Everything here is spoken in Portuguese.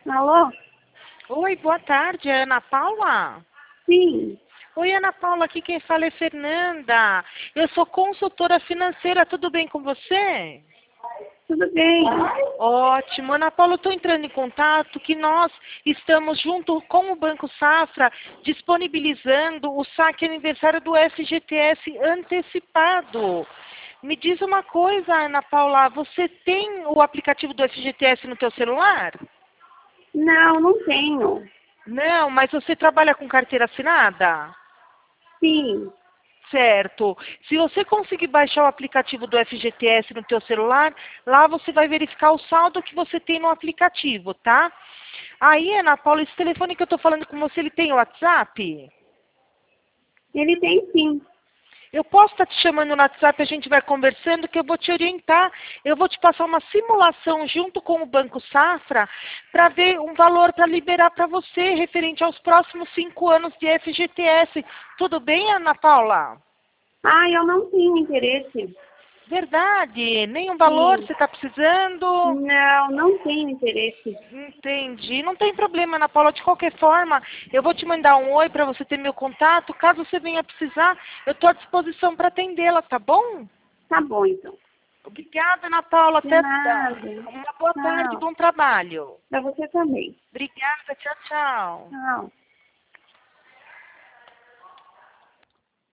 Alô? Oi, boa tarde, é Ana Paula? Sim, Oi, Ana Paula, aqui quem fala é Fernanda. Eu sou consultora financeira, tudo bem com você? tudo bem. Ótimo. Ana Paula, eu estou entrando em contato que nós estamos junto com o Banco Safra disponibilizando o saque aniversário do FGTS antecipado. Me diz uma coisa, Ana Paula, você tem o aplicativo do FGTS no teu celular? Não, não tenho. Não, mas você trabalha com carteira assinada? Sim, Certo. Se você conseguir baixar o aplicativo do FGTS no teu celular, lá você vai verificar o saldo que você tem no aplicativo, tá? Aí, Ana Paula, esse telefone que eu estou falando com você, ele tem WhatsApp? ele tem sim. Eu posso estar te chamando no WhatsApp, a gente vai conversando, que eu vou te orientar. Eu vou te passar uma simulação junto com o Banco Safra para ver um valor para liberar para você referente aos próximos 5 anos de FGTS. Tudo bem, Ana Paula? Ah, eu não tenho interesse. Verdade, nenhum valor Sim. você está precisando? Não, não tenho interesse. Entendi. Não tem problema, Ana Paula. De qualquer forma, eu vou te mandar um oi para você ter meu contato. Caso você venha precisar, eu estou à disposição para atendê-la, tá bom? Tá bom, então. Obrigada, Ana Paula. De Até nada. uma boa tarde, Tchau. bom trabalho. Pra você também. Obrigada, tchau, tchau. Tchau.